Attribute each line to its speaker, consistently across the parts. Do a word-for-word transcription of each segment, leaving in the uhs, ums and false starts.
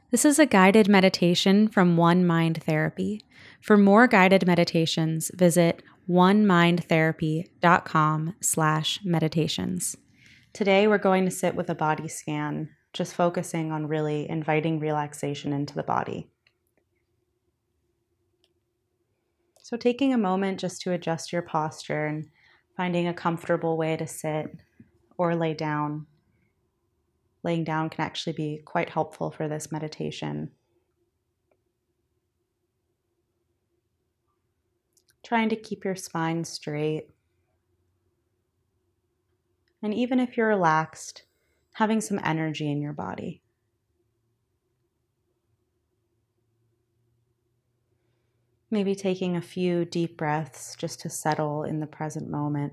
Speaker 1: This is a guided meditation from One Mind Therapy. For more guided meditations, visit onemindtherapy.com slash meditations. Today, we're going to sit with a body scan, just focusing on really inviting relaxation into the body. So taking a moment just to adjust your posture and finding a comfortable way to sit or lay down. Laying down can actually be quite helpful for this meditation. Trying to keep your spine straight. And even if you're relaxed, having some energy in your body. Maybe taking a few deep breaths just to settle in the present moment.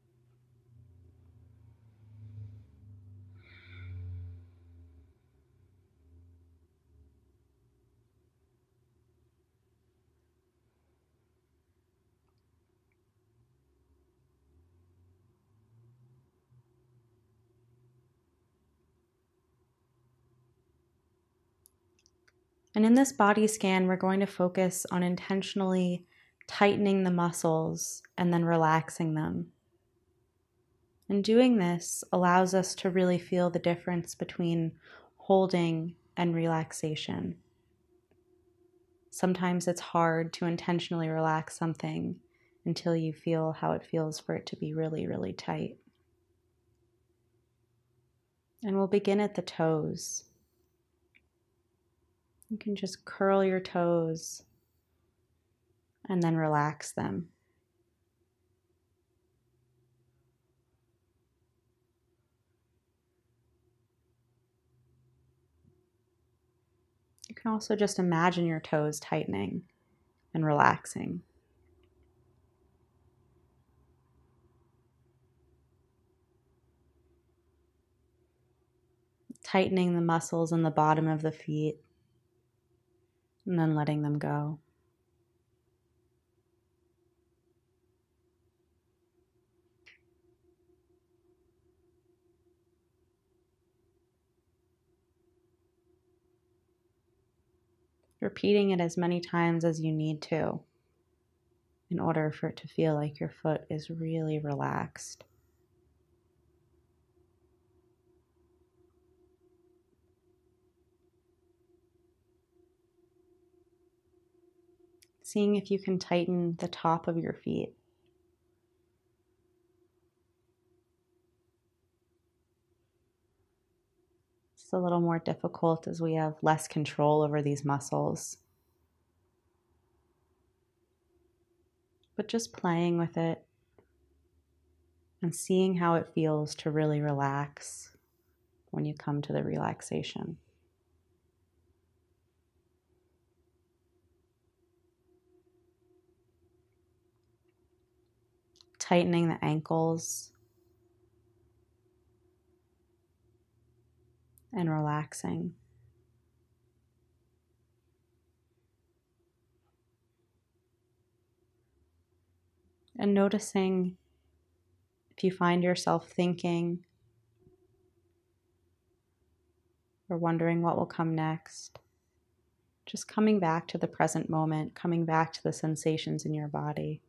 Speaker 1: And in this body scan, we're going to focus on intentionally tightening the muscles and then relaxing them. And doing this allows us to really feel the difference between holding and relaxation. Sometimes it's hard to intentionally relax something until you feel how it feels for it to be really, really tight. And we'll begin at the toes. You can just curl your toes and then relax them. You can also just imagine your toes tightening and relaxing. Tightening the muscles in the bottom of the feet and then letting them go. Repeating it as many times as you need to in order for it to feel like your foot is really relaxed. Seeing if you can tighten the top of your feet. It's a little more difficult as we have less control over these muscles. But just playing with it and seeing how it feels to really relax when you come to the relaxation. Tightening the ankles and relaxing. And noticing if you find yourself thinking or wondering what will come next. Just coming back to the present moment, coming back to the sensations in your body.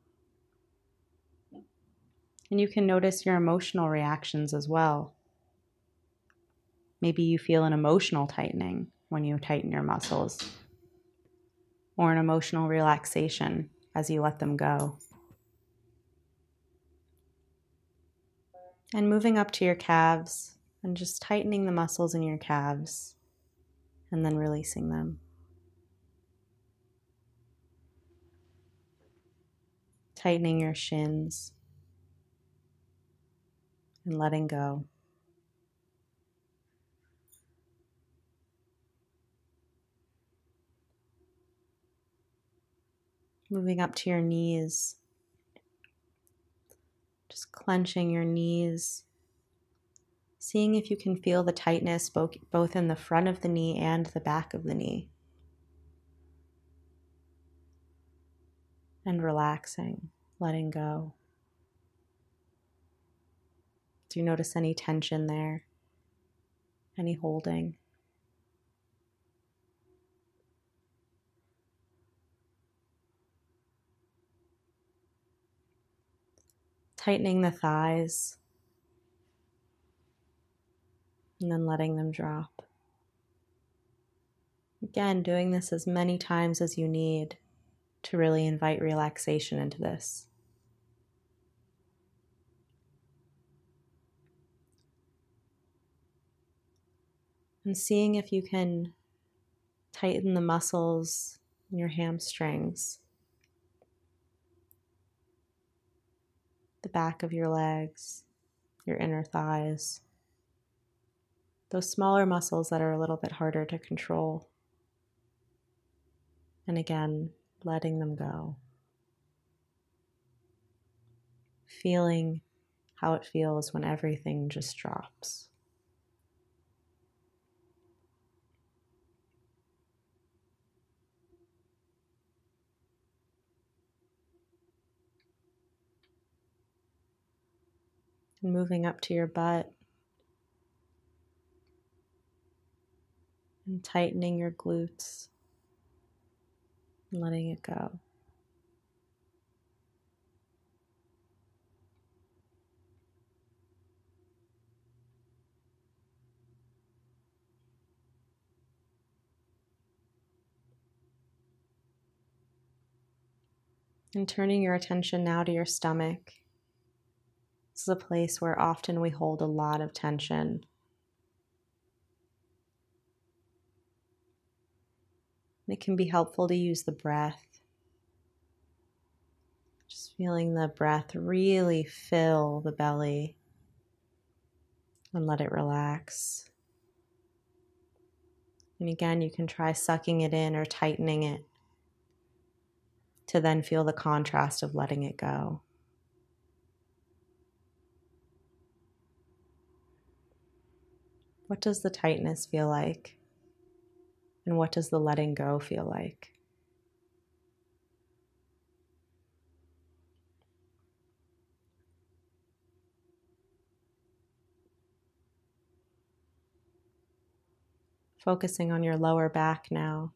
Speaker 1: And you can notice your emotional reactions as well. Maybe you feel an emotional tightening when you tighten your muscles, or an emotional relaxation as you let them go. And moving up to your calves and just tightening the muscles in your calves and then releasing them. Tightening your shins and letting go. Moving up to your knees. Just clenching your knees. Seeing if you can feel the tightness both in the front of the knee and the back of the knee. And relaxing, letting go. Do you notice any tension there? Any holding? tightening the thighs, and then letting them drop. Again, doing this as many times as you need to really invite relaxation into this. And seeing if you can tighten the muscles in your hamstrings, the back of your legs, your inner thighs, those smaller muscles that are a little bit harder to control. And again, letting them go. Feeling how it feels when everything just drops. And moving up to your butt and tightening your glutes and letting it go. And turning your attention now to your stomach. This is a place where often we hold a lot of tension. And it can be helpful to use the breath. Just feeling the breath really fill the belly and let it relax. And again, you can try sucking it in or tightening it to then feel the contrast of letting it go. What does the tightness feel like? And what does the letting go feel like? Focusing on your lower back now.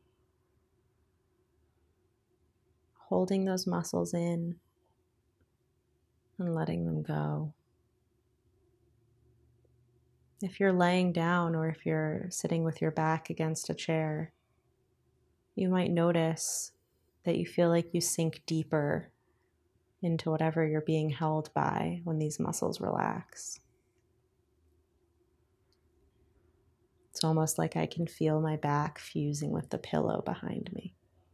Speaker 1: Holding those muscles in and letting them go. If you're laying down or if you're sitting with your back against a chair, you might notice that you feel like you sink deeper into whatever you're being held by when these muscles relax. It's almost like I can feel my back fusing with the pillow behind me.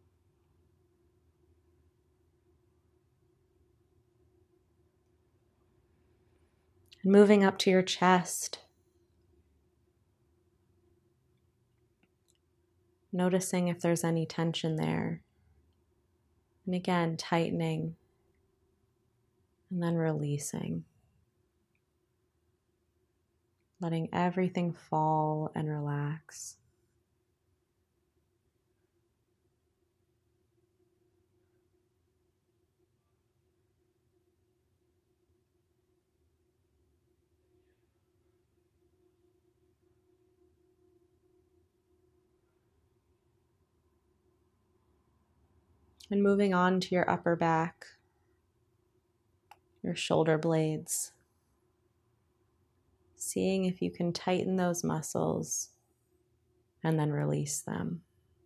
Speaker 1: And moving up to your chest, noticing if there's any tension there. And again, tightening and then releasing. Letting everything fall and relax. And moving on to your upper back, your shoulder blades. Seeing if you can tighten those muscles and then release them.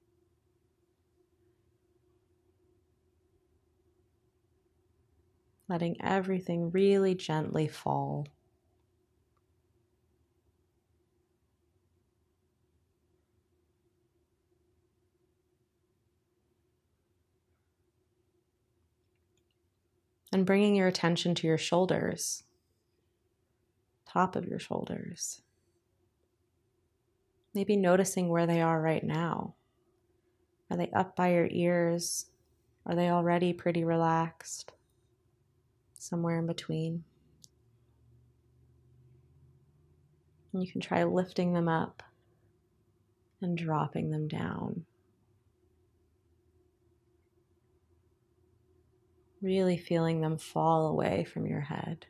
Speaker 1: Letting everything really gently fall. And bringing your attention to your shoulders, top of your shoulders. Maybe noticing where they are right now. Are they up by your ears? Are they already pretty relaxed? Somewhere in between. And you can try lifting them up and dropping them down. Really feeling them fall away from your head.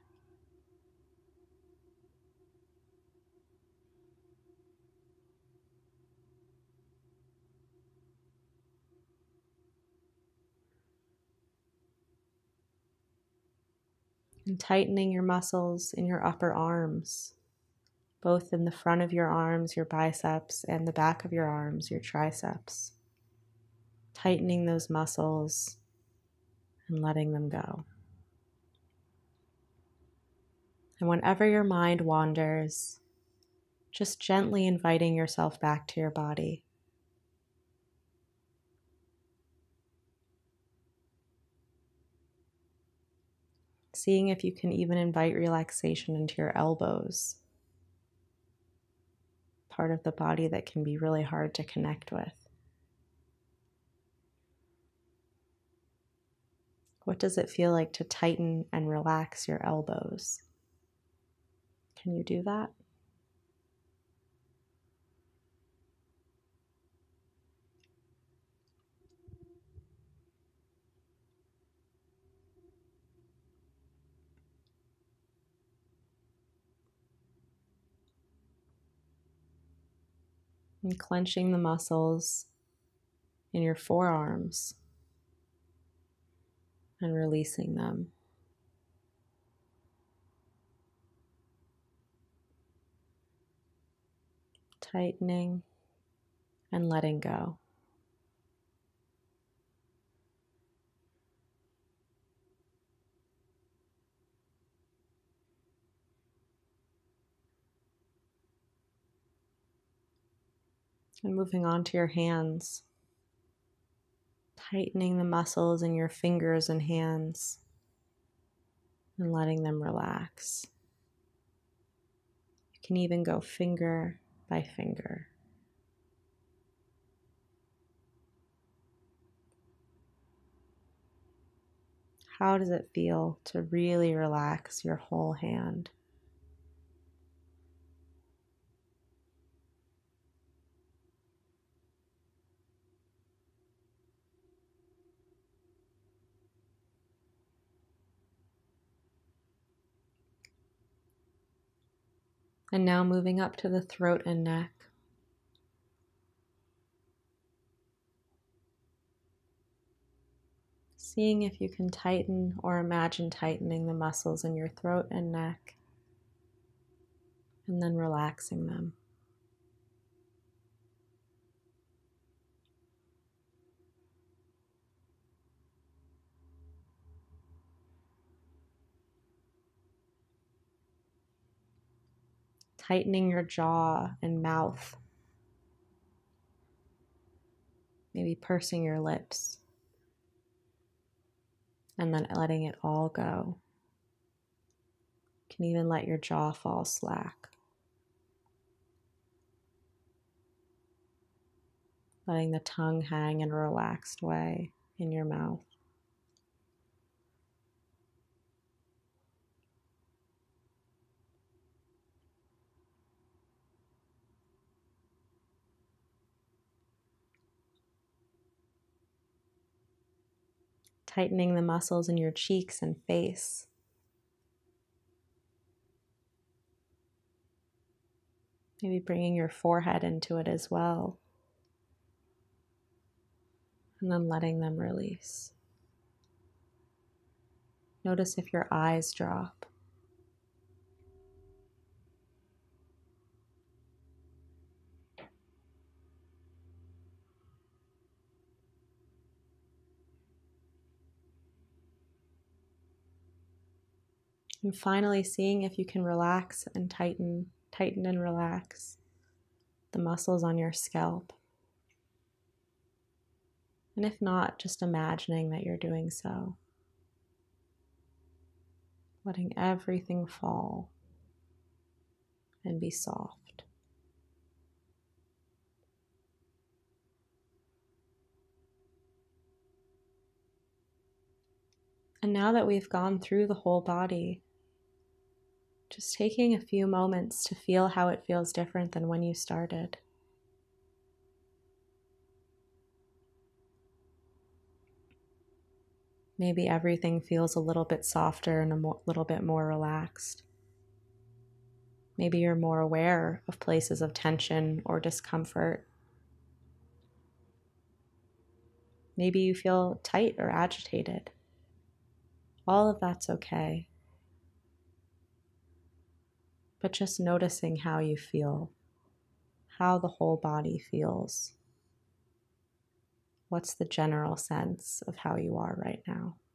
Speaker 1: And tightening your muscles in your upper arms, both in the front of your arms, your biceps, and the back of your arms, your triceps. Tightening those muscles and letting them go. And whenever your mind wanders, just gently inviting yourself back to your body. Seeing if you can even invite relaxation into your elbows, part of the body that can be really hard to connect with. What does it feel like to tighten and relax your elbows? Can you do that? And clenching the muscles in your forearms and releasing them. Tightening and letting go. And moving on to your hands. Tightening the muscles in your fingers and hands and letting them relax. You can even go finger by finger. How does it feel to really relax your whole hand? And now moving up to the throat and neck. Seeing if you can tighten or imagine tightening the muscles in your throat and neck, and then relaxing them. Tightening your jaw and mouth, maybe pursing your lips, and then letting it all go. You can even let your jaw fall slack. Letting the tongue hang in a relaxed way in your mouth. Tightening the muscles in your cheeks and face. Maybe bringing your forehead into it as well. And then letting them release. Notice if your eyes drop. And finally, seeing if you can relax and tighten, tighten and relax the muscles on your scalp. And if not, just imagining that you're doing so. Letting everything fall and be soft. And now that we've gone through the whole body, just taking a few moments to feel how it feels different than when you started. Maybe everything feels a little bit softer and a mo- little bit more relaxed. Maybe you're more aware of places of tension or discomfort. Maybe you feel tight or agitated. All of that's okay. but just noticing how you feel, how the whole body feels. What's the general sense of how you are right now?